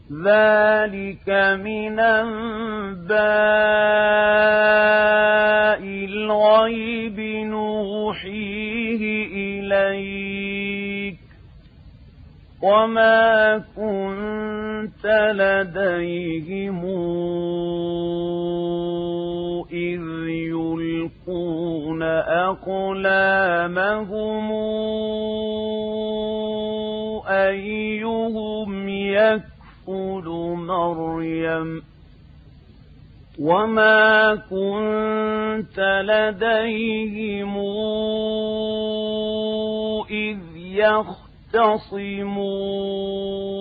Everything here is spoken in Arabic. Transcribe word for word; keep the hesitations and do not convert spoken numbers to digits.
ذلك من أنباء الغيب نوحيه إليك وما كنت لديهم إذ يلقون أقلامهم أيهم يكفل مريم وما كنت لديهم إذ يختصمون